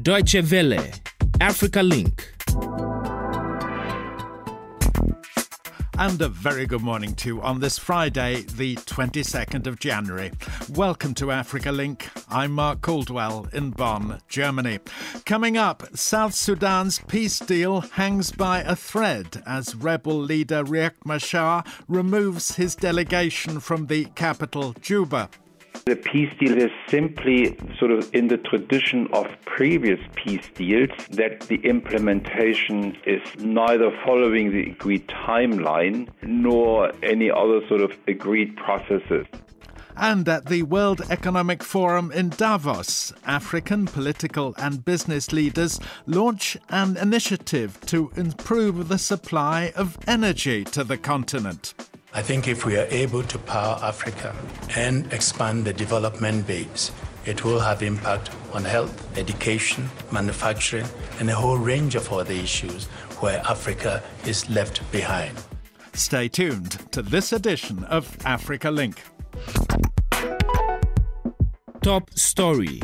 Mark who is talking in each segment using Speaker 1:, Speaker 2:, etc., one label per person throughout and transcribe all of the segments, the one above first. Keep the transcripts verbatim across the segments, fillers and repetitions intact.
Speaker 1: Deutsche Welle, Africa Link.
Speaker 2: And a very good morning to you on this Friday, the twenty-second of January. Welcome to Africa Link. I'm Mark Caldwell in Bonn, Germany. Coming up, South Sudan's peace deal hangs by a thread as rebel leader Riek Machar removes his delegation from the capital, Juba.
Speaker 3: The peace deal is simply sort of in the tradition of previous peace deals that the implementation is neither following the agreed timeline nor any other sort of agreed processes.
Speaker 2: And at the World Economic Forum in Davos, African political and business leaders launch an initiative to improve the supply of energy to the continent.
Speaker 4: I think if we are able to power Africa and expand the development base, it will have impact on health, education, manufacturing, and a whole range of other issues where Africa is left behind.
Speaker 2: Stay tuned to this edition of Africa Link.
Speaker 1: Top story.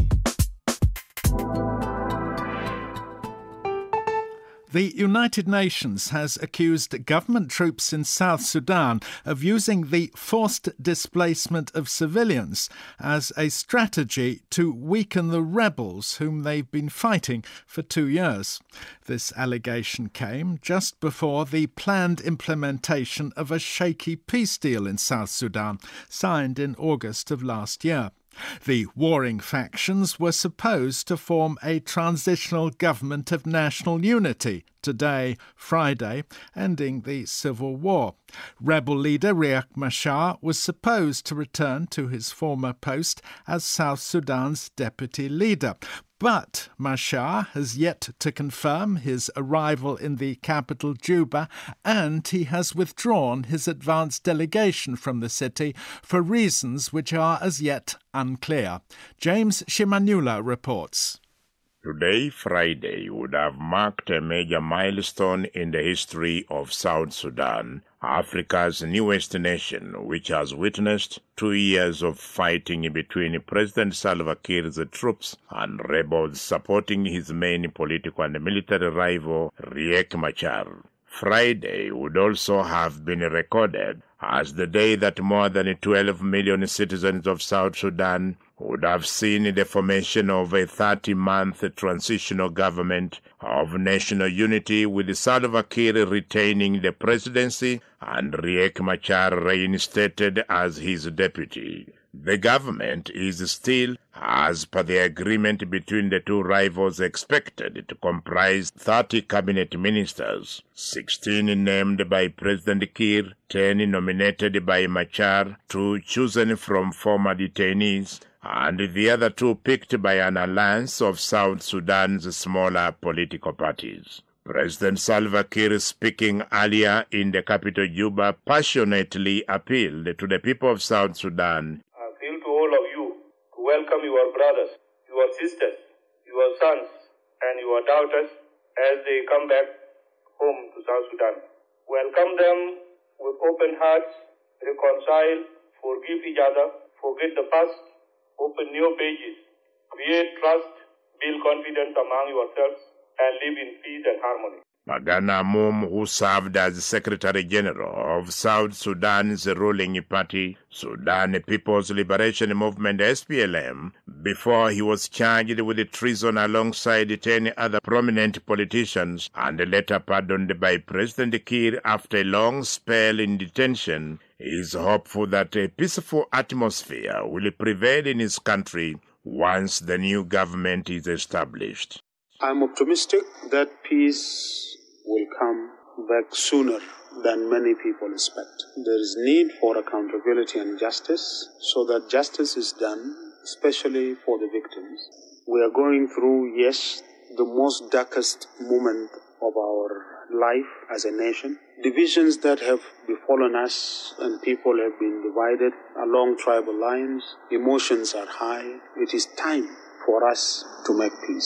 Speaker 2: The United Nations has accused government troops in South Sudan of using the forced displacement of civilians as a strategy to weaken the rebels whom they've been fighting for two years. This allegation came just before the planned implementation of a shaky peace deal in South Sudan, signed in August of last year. The warring factions were supposed to form a transitional government of national unity today, Friday, ending the civil war. Rebel leader Riek Machar was supposed to return to his former post as South Sudan's deputy leader. But Machar has yet to confirm his arrival in the capital, Juba, and he has withdrawn his advanced delegation from the city for reasons which are as yet unclear. James Shimanula reports.
Speaker 5: Today, Friday, would have marked a major milestone in the history of South Sudan, Africa's newest nation, which has witnessed two years of fighting between President Salva Kiir's troops and rebels supporting his main political and military rival, Riek Machar. Friday would also have been recorded as the day that more than twelve million citizens of South Sudan would have seen the formation of a thirty-month transitional government of national unity, with Salva Kiir retaining the presidency and Riek Machar reinstated as his deputy. The government is still, as per the agreement between the two rivals, expected to comprise thirty cabinet ministers, sixteen named by President Kiir, ten nominated by Machar, two chosen from former detainees, and the other two picked by an alliance of South Sudan's smaller political parties. President Salva Kiir, speaking earlier in the capital Juba, passionately appealed to the people of South Sudan.
Speaker 6: I appeal to all of you to welcome your brothers, your sisters, your sons, and your daughters as they come back home to South Sudan. Welcome them with open hearts, reconcile, forgive each other, forget the past, open new pages, create trust, build confidence among yourselves, and live in peace and harmony.
Speaker 5: Magana Moum, who served as Secretary General of South Sudan's ruling party, Sudan People's Liberation Movement S P L M, before he was charged with treason alongside ten other prominent politicians and later pardoned by President Kiir after a long spell in detention, is hopeful that a peaceful atmosphere will prevail in his country once the new government is established.
Speaker 7: I'm optimistic that peace will come back sooner than many people expect. There is need for accountability and justice so that justice is done, especially for the victims. We are going through, yes, the most darkest moment of our life as a nation. Divisions that have befallen us and people have been divided along tribal lines. Emotions are high. It is time for us to make peace.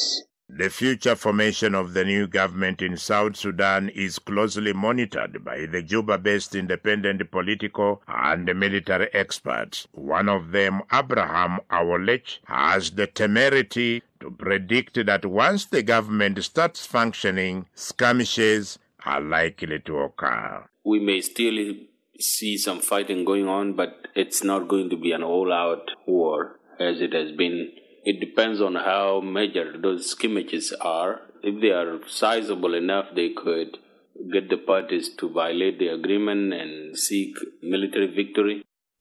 Speaker 5: The future formation of the new government in South Sudan is closely monitored by the Juba-based independent political and military experts. One of them, Abraham Awolech, has the temerity to predict that once the government starts functioning, skirmishes are likely to occur.
Speaker 8: We may still see some fighting going on, but it's not going to be an all-out war as it has been. It depends on how major those skirmishes are. If they are sizable enough, they could get the parties to violate the agreement and seek military victory.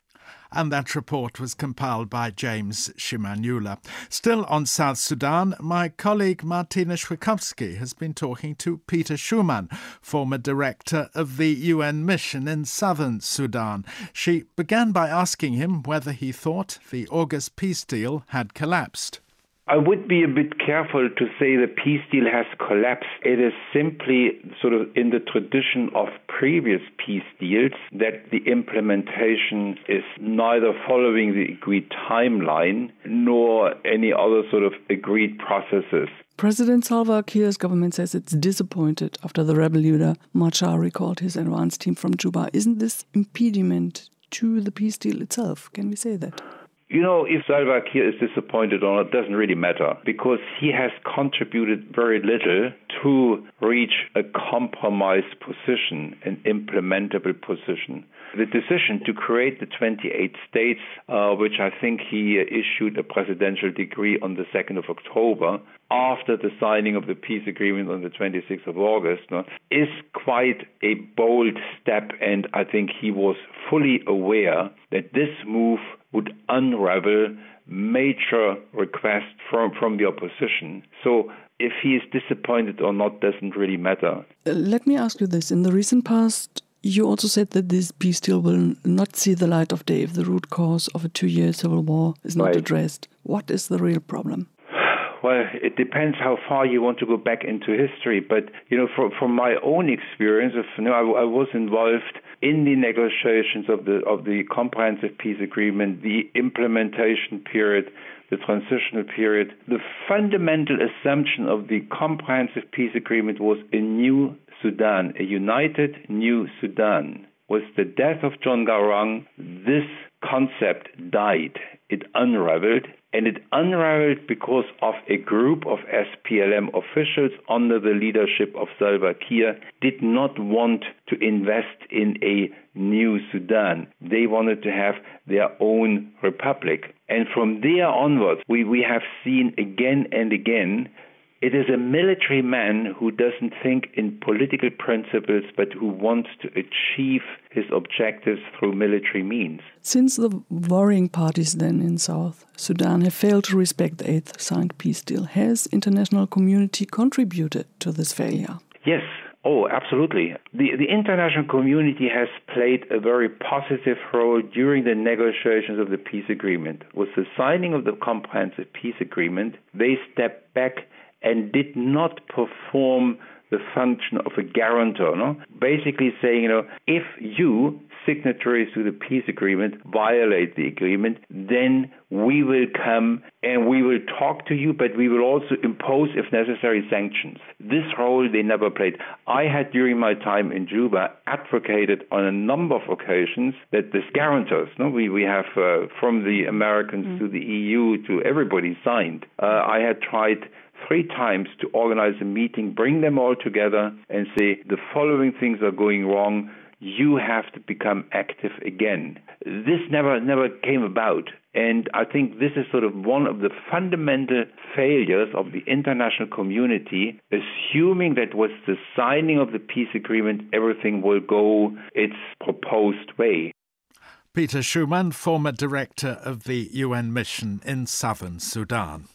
Speaker 2: And that report was compiled by James Shimanyula. Still on South Sudan, my colleague Martina Schwikowski has been talking to Peter Schumann, former director of the U N mission in southern Sudan. She began by asking him whether he thought the August peace deal had collapsed.
Speaker 3: I would be a bit careful to say the peace deal has collapsed. It is simply sort of in the tradition of previous peace deals that the implementation is neither following the agreed timeline nor any other sort of agreed processes.
Speaker 9: President Salva Kiir's government says it's disappointed after the rebel leader Machar recalled his advance team from Juba. Isn't this impediment to the peace deal itself? Can we say that?
Speaker 3: You know, if Salva Kiir is disappointed or not, doesn't really matter, because he has contributed very little to reach a compromise position, an implementable position. The decision to create the twenty-eight states, uh, which I think he uh, issued a presidential decree on the second of October, after the signing of the peace agreement on the twenty-sixth of August, no, is quite a bold step, and I think he was fully aware that this move would unravel major requests from, from the opposition. So if he is disappointed or not doesn't really matter.
Speaker 9: Uh, let me ask you this. In the recent past, you also said that this peace deal will not see the light of day if the root cause of a two-year civil war is not
Speaker 3: Right.
Speaker 9: addressed. What is the real problem?
Speaker 3: Well, it depends how far you want to go back into history. But, you know, from, from my own experience, of, you know, I, I was involved in the negotiations of the of the comprehensive peace agreement, the implementation period, the transitional period. The fundamental assumption of the comprehensive peace agreement was a new Sudan, a united new Sudan. With the death of John Garang, this concept died. It unraveled, and it unraveled because of a group of S P L M officials under the leadership of Salva Kiir did not want to invest in a new Sudan. They wanted to have their own republic. And from there onwards, we, we have seen again and again it is a military man who doesn't think in political principles, but who wants to achieve his objectives through military means.
Speaker 9: Since the warring parties then in South Sudan have failed to respect the eighth signed peace deal, has international community contributed to this failure?
Speaker 3: Yes. Oh, absolutely. The, the international community has played a very positive role during the negotiations of the peace agreement. With the signing of the comprehensive peace agreement, they stepped back and did not perform the function of a guarantor, no? Basically saying, you know, if you, signatories to the peace agreement, violate the agreement, then we will come and we will talk to you, but we will also impose, if necessary, sanctions. This role they never played. I had, during my time in Juba, advocated on a number of occasions that these guarantors, no, we, we have uh, from the Americans mm. to the E U to everybody signed. Uh, I had tried three times to organize a meeting, bring them all together and say the following things are going wrong. You have to become active again. This never never came about. And I think this is sort of one of the fundamental failures of the international community, assuming that with the signing of the peace agreement, everything will go its proposed way.
Speaker 2: Peter Schumann, former director of the U N mission in southern Sudan.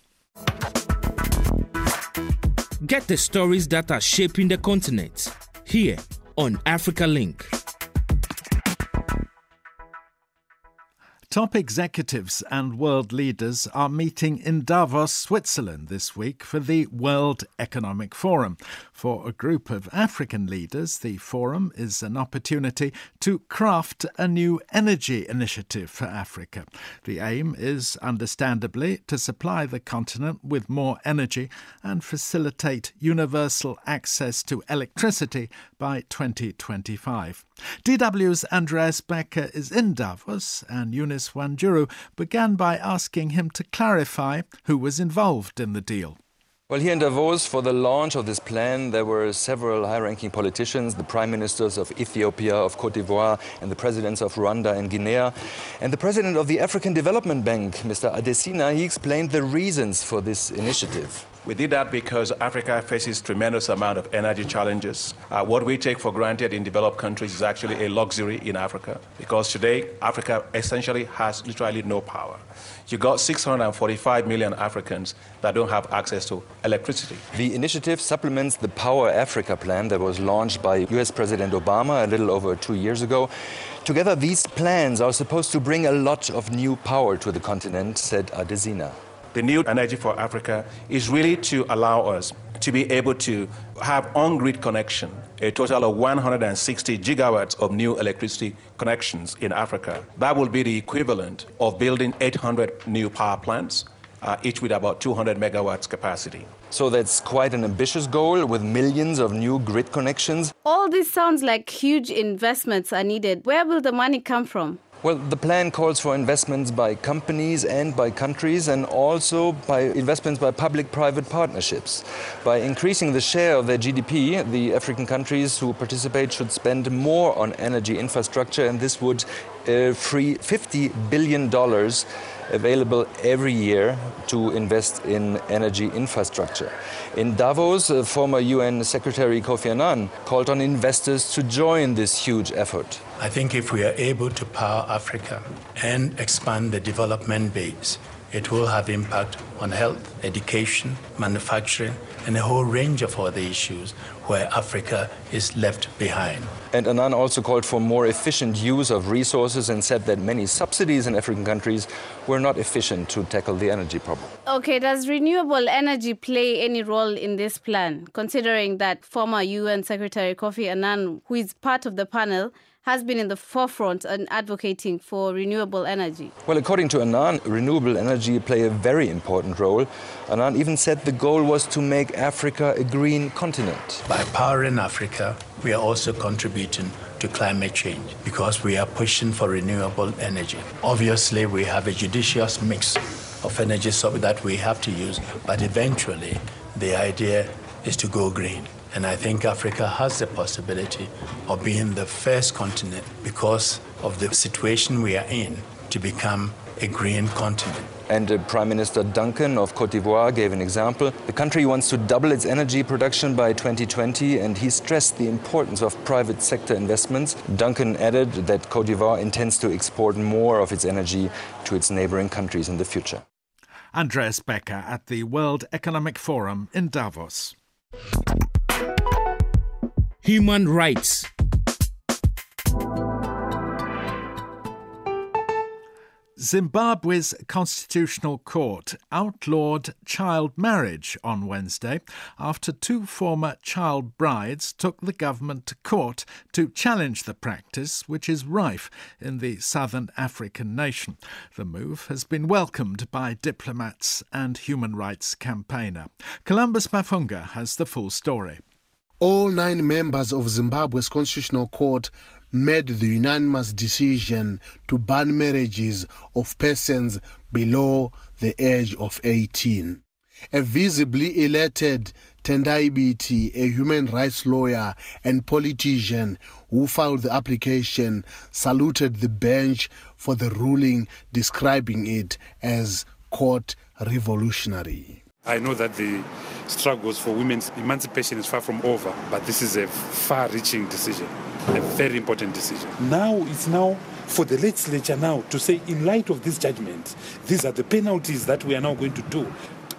Speaker 1: Get the stories that are shaping the continent here on Africa Link.
Speaker 2: Top executives and world leaders are meeting in Davos, Switzerland this week for the World Economic Forum. For a group of African leaders, the forum is an opportunity to craft a new energy initiative for Africa. The aim is, understandably, to supply the continent with more energy and facilitate universal access to electricity by twenty twenty-five. D W's Andreas Becker is in Davos, and Eunice Wanjuru began by asking him to clarify who was involved in the deal.
Speaker 10: Well, here in Davos, for the launch of this plan, there were several high-ranking politicians, the prime ministers of Ethiopia, of Cote d'Ivoire, and the presidents of Rwanda and Guinea. And the president of the African Development Bank, Mister Adesina, he explained the reasons for this initiative.
Speaker 11: We did that because Africa faces tremendous amount of energy challenges. Uh, what we take for granted in developed countries is actually a luxury in Africa, because today Africa essentially has literally no power. You got six hundred forty-five million Africans that don't have access to electricity.
Speaker 10: The initiative supplements the Power Africa plan that was launched by U S President Obama a little over two years ago. Together, these plans are supposed to bring a lot of new power to the continent, said Adesina.
Speaker 11: The new energy for Africa is really to allow us to be able to have on-grid connection, a total of one hundred sixty gigawatts of new electricity connections in Africa. That will be the equivalent of building eight hundred new power plants, uh, each with about two hundred megawatts capacity.
Speaker 10: So that's quite an ambitious goal with millions of new grid connections.
Speaker 12: All this sounds like huge investments are needed. Where will the money come from?
Speaker 10: Well, the plan calls for investments by companies and by countries, and also by investments by public-private partnerships. By increasing the share of their G D P, the African countries who participate should spend more on energy infrastructure, and this would uh, free fifty billion dollars available every year to invest in energy infrastructure. In Davos, uh, former U N Secretary Kofi Annan called on investors to join this huge effort.
Speaker 4: I think if we are able to power Africa and expand the development base, it will have impact on health, education, manufacturing, and a whole range of other issues where Africa is left behind.
Speaker 10: And Annan also called for more efficient use of resources and said that many subsidies in African countries were not efficient to tackle the energy problem.
Speaker 12: Okay, does renewable energy play any role in this plan, considering that former U N Secretary Kofi Annan, who is part of the panel, has been in the forefront and advocating for renewable energy?
Speaker 10: Well, according to Annan, renewable energy play a very important role. Annan even said the goal was to make Africa a green continent.
Speaker 4: By powering Africa, we are also contributing to climate change because we are pushing for renewable energy. Obviously, we have a judicious mix of energy so that we have to use, but eventually the idea is to go green. And I think Africa has the possibility of being the first continent, because of the situation we are in, to become a green continent.
Speaker 10: And uh, Prime Minister Duncan of Cote d'Ivoire gave an example. The country wants to double its energy production by twenty twenty, and he stressed the importance of private sector investments. Duncan added that Cote d'Ivoire intends to export more of its energy to its neighboring countries in the future.
Speaker 2: Andreas Becker at the World Economic Forum in Davos.
Speaker 1: Human rights.
Speaker 2: Zimbabwe's Constitutional Court outlawed child marriage on Wednesday after two former child brides took the government to court to challenge the practice, which is rife in the southern African nation. The move has been welcomed by diplomats and human rights campaigner. Columbus Mafunga has the full story.
Speaker 13: All nine members of Zimbabwe's Constitutional Court made the unanimous decision to ban marriages of persons below the age of eighteen. A visibly elated Tendai Biti, a human rights lawyer and politician who filed the application, saluted the bench for the ruling, describing it as court revolutionary.
Speaker 14: I know that the struggles for women's emancipation is far from over, but this is a far-reaching decision, a very important decision. Now it's now for the legislature now to say, in light of this judgment, these are the penalties that we are now going to do.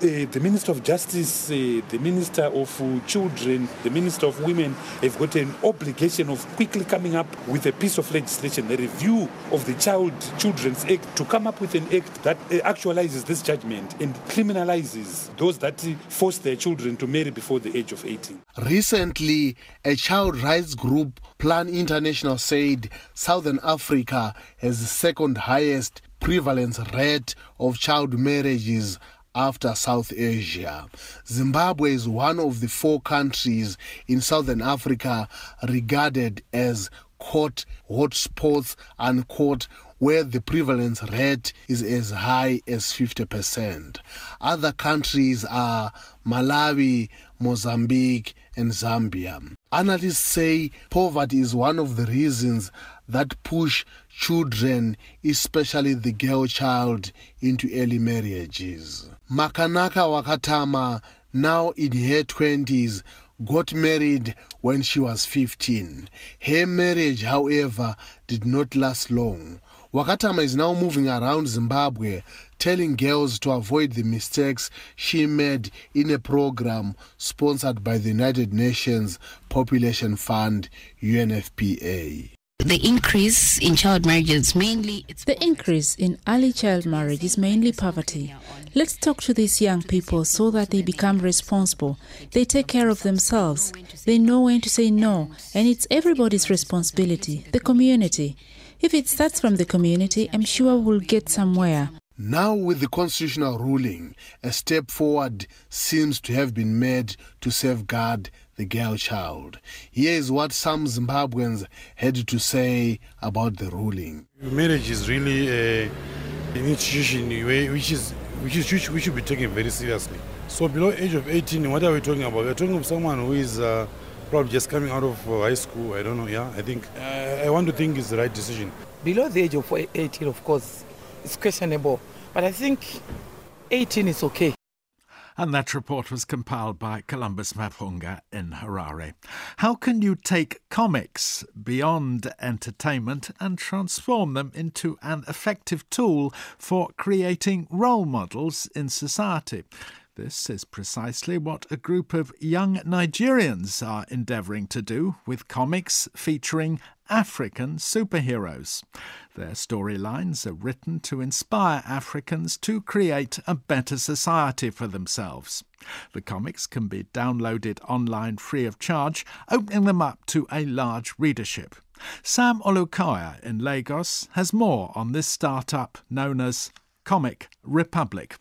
Speaker 14: Uh, the Minister of Justice, uh, the Minister of uh, Children, the Minister of Women have got an obligation of quickly coming up with a piece of legislation, a review of the Child Children's Act, to come up with an act that uh, actualizes this judgment and criminalizes those that uh, force their children to marry before the age of eighteen.
Speaker 13: Recently, a child rights group, Plan International, said Southern Africa has the second highest prevalence rate of child marriages after South Asia. Zimbabwe is one of the four countries in Southern Africa regarded as quote hotspots unquote, where the prevalence rate is as high as fifty percent. Other countries are Malawi, Mozambique, and Zambia. Analysts say poverty is one of the reasons that push children, especially the girl child, into early marriages. Makanaka Wakatama, now in her twenties, got married when she was fifteen. Her marriage, however, did not last long. Wakatama is now moving around Zimbabwe, telling girls to avoid the mistakes she made in a program sponsored by the United Nations Population Fund, U N F P A.
Speaker 15: The increase in child marriages mainly... It's
Speaker 16: the increase in early child marriage is mainly poverty. Let's talk to these young people so that they become responsible. They take care of themselves. They know when to say no, and it's everybody's responsibility, the community. If it starts from the community, I'm sure we'll get somewhere.
Speaker 13: Now, with the constitutional ruling, a step forward seems to have been made to safeguard the girl child. Here is what some Zimbabweans had to say about the ruling.
Speaker 17: Marriage is really a, an institution which is which is which we should be taken very seriously. So below age of eighteen, what are we talking about? We're talking about someone who is uh, probably just coming out of uh, high school. I don't know. Yeah, I think uh, I want to think it's the right decision.
Speaker 18: Below the age of eighteen, of course, it's questionable, but I think eighteen is okay.
Speaker 2: And that report was compiled by Columbus Mapfunga in Harare. How can you take comics beyond entertainment and transform them into an effective tool for creating role models in society? This is precisely what a group of young Nigerians are endeavouring to do with comics featuring African superheroes. Their storylines are written to inspire Africans to create a better society for themselves. The comics can be downloaded online free of charge, opening them up to a large readership. Sam Olukoya in Lagos has more on this startup known as Comic Republic.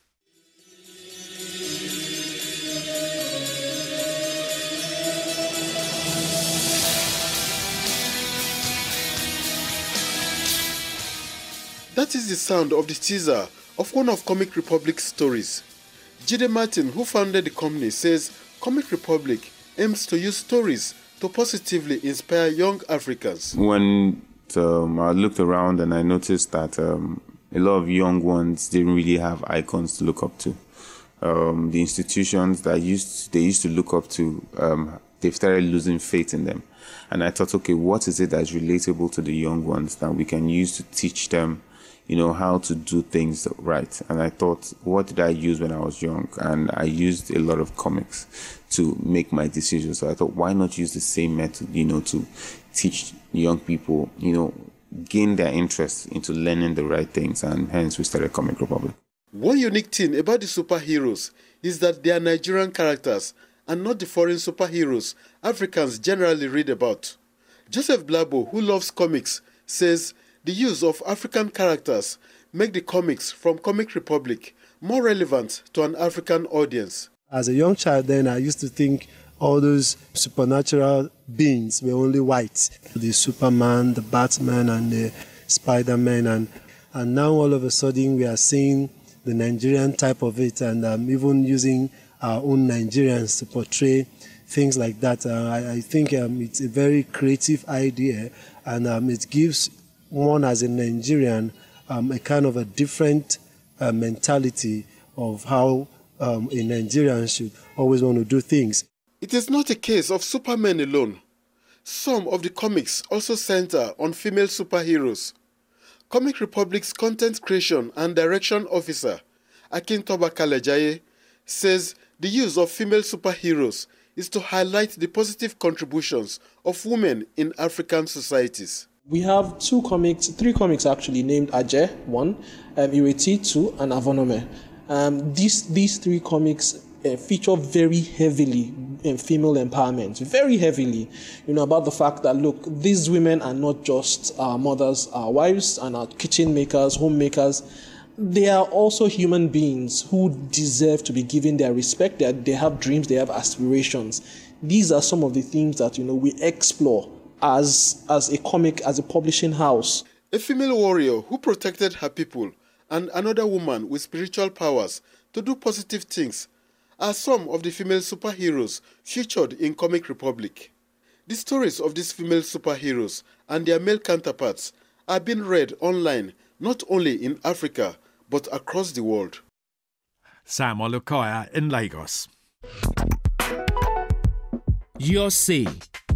Speaker 19: That is the sound of the teaser of one of Comic Republic's stories. Jide Martin, who founded the company, says Comic Republic aims to use stories to positively inspire young Africans.
Speaker 20: When um, I looked around and I noticed that um, a lot of young ones didn't really have icons to look up to. Um, the institutions that used they used to look up to, um, they've started losing faith in them. And I thought, okay, what is it that's relatable to the young ones that we can use to teach them, you know, how to do things right? And I thought, what did I use when I was young? And I used a lot of comics to make my decisions. So I thought, why not use the same method, you know, to teach young people, you know, gain their interest into learning the right things. And hence we started Comic Republic.
Speaker 19: One unique thing about the superheroes is that they are Nigerian characters and not the foreign superheroes Africans generally read about. Joseph Blabo, who loves comics, says the use of African characters make the comics from Comic Republic more relevant to an African audience.
Speaker 21: As a young child then, I used to think all those supernatural beings were only white. The Superman, the Batman, and the Spider-Man. And, and now all of a sudden we are seeing the Nigerian type of it, and um, even using our own Nigerians to portray things like that. Uh, I, I think um, it's a very creative idea, and um, it gives one as a Nigerian um, a kind of a different uh, mentality of how um, a Nigerian should always want to do things.
Speaker 19: It is not a case of Superman alone. Some of the comics also center on female superheroes. Comic Republic's content creation and direction officer, Akintoba Kalejaye, says the use of female superheroes is to highlight the positive contributions of women in African societies.
Speaker 6: We have two comics, three comics actually, named Ajay, one, um, Ireti, two, and Avonome. Um, these, these three comics uh, feature very heavily in female empowerment, very heavily, you know, about the fact that, look, these women are not just our mothers, our wives, and our kitchen makers, homemakers. They are also human beings who deserve to be given their respect. They, are, they have dreams, they have aspirations. These are some of the themes that, you know, we explore as, as a comic, as a publishing house.
Speaker 19: A female warrior who protected her people and another woman with spiritual powers to do positive things are some of the female superheroes featured in Comic Republic. The stories of these female superheroes and their male counterparts are being read online not only in Africa, but across the world.
Speaker 2: Sam Olukoya in Lagos.
Speaker 1: Your say.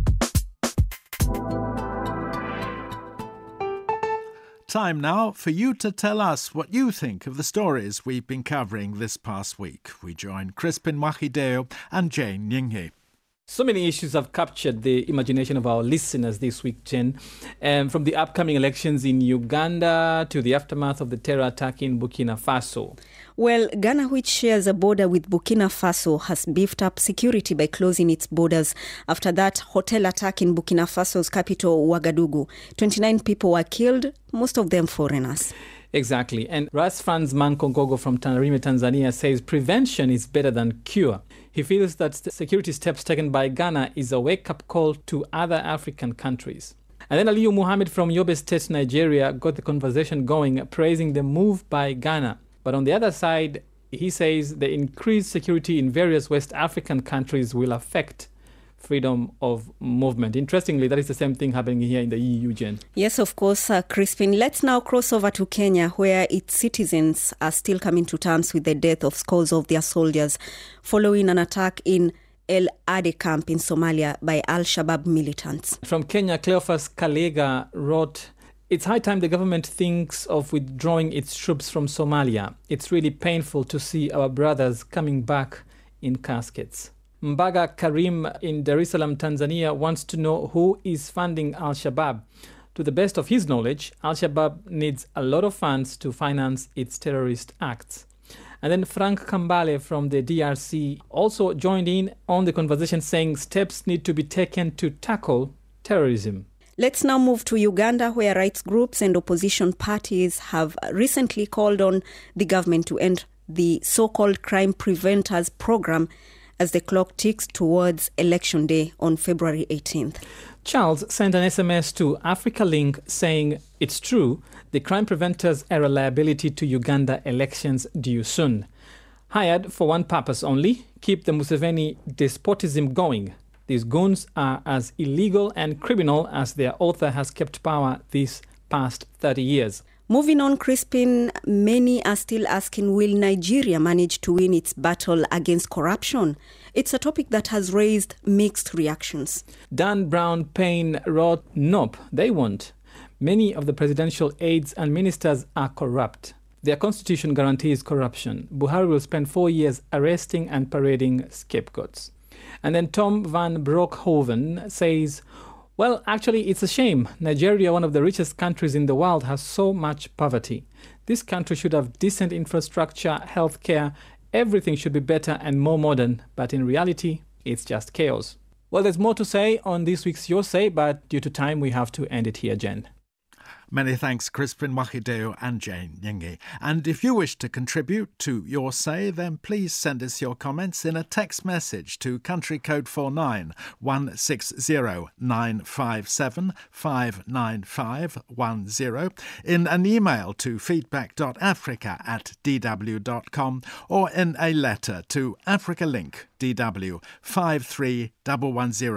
Speaker 2: Time now for you to tell us what you think of the stories we've been covering this past week. We join Crispin Mwakideo and Jane Nying'e.
Speaker 22: So many issues have captured the imagination of our listeners this week, Jen. Um, from the upcoming elections in Uganda to the aftermath of the terror attack in Burkina Faso.
Speaker 23: Well, Ghana, which shares a border with Burkina Faso, has beefed up security by closing its borders after that hotel attack in Burkina Faso's capital, Ouagadougou. twenty-nine people were killed, most of them foreigners.
Speaker 22: Exactly. And Ras Franz Mankongogo from Tanarime, Tanzania says prevention is better than cure. He feels that the security steps taken by Ghana is a wake-up call to other African countries. And then Aliyu Muhammad from Yobe State, Nigeria, got the conversation going, praising the move by Ghana. But on the other side, he says the increased security in various West African countries will affect freedom of movement. Interestingly, that is the same thing happening here in the E U, Jen.
Speaker 23: Yes, of course, uh, Crispin. Let's now cross over to Kenya, where its citizens are still coming to terms with the death of scores of their soldiers following an attack in El Ade camp in Somalia by Al-Shabaab militants.
Speaker 22: From Kenya, Cleophas Kalega wrote, "It's high time the government thinks of withdrawing its troops from Somalia. It's really painful to see our brothers coming back in caskets." Mbaga Karim in Dar es Salaam, Tanzania, wants to know who is funding Al-Shabaab. To the best of his knowledge, Al-Shabaab needs a lot of funds to finance its terrorist acts. And then Frank Kambale from the D R C also joined in on the conversation, saying steps need to be taken to tackle terrorism.
Speaker 23: Let's now move to Uganda, where rights groups and opposition parties have recently called on the government to end the so-called Crime Preventers program as the clock ticks towards Election Day on February eighteenth.
Speaker 22: Charles sent an S M S to Africa Link saying, "It's true, the crime preventers are a liability to Uganda elections due soon. Hired for one purpose only, keep the Museveni despotism going. These goons are as illegal and criminal as their author has kept power these past thirty years.
Speaker 23: Moving on, Crispin, many are still asking, will Nigeria manage to win its battle against corruption? It's a topic that has raised mixed reactions.
Speaker 22: Dan Brown Payne wrote, "Nope, they won't. Many of the presidential aides and ministers are corrupt. Their constitution guarantees corruption. Buhari will spend four years arresting and parading scapegoats." And then Tom van Broekhoven says, "Well, actually, it's a shame. Nigeria, one of the richest countries in the world, has so much poverty. This country should have decent infrastructure, healthcare. Everything should be better and more modern. But in reality, it's just chaos." Well, there's more to say on this week's Your Say, but due to time, we have to end it here, Jen.
Speaker 2: Many thanks, Crispin Mwakideo and Jane Nying'e. And if you wish to contribute to Your Say, then please send us your comments in a text message to country code four nine one six zero nine five seven five nine five one zero, in an email to feedback.africa at dw.com, or in a letter to Africa Link, D W five three one one zero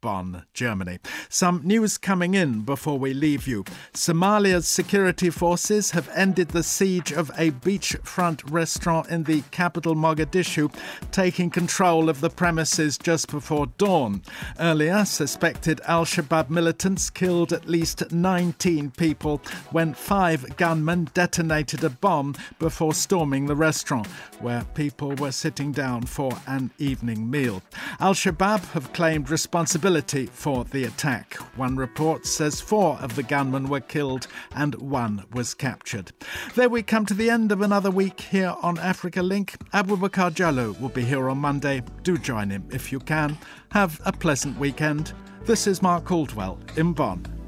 Speaker 2: Bonn, Germany. Some news coming in before we leave you. Somalia's security forces have ended the siege of a beachfront restaurant in the capital Mogadishu, taking control of the premises just before dawn. Earlier, suspected Al-Shabaab militants killed at least nineteen people when five gunmen detonated a bomb before storming the restaurant, where people were sitting down for an evening meal. Al-Shabaab have claimed responsibility for the attack. One report says four of the gunmen were killed and one was captured. There we come to the end of another week here on Africa Link. Abubakar Jallo will be here on Monday. Do join him if you can. Have a pleasant weekend. This is Mark Caldwell in Bonn.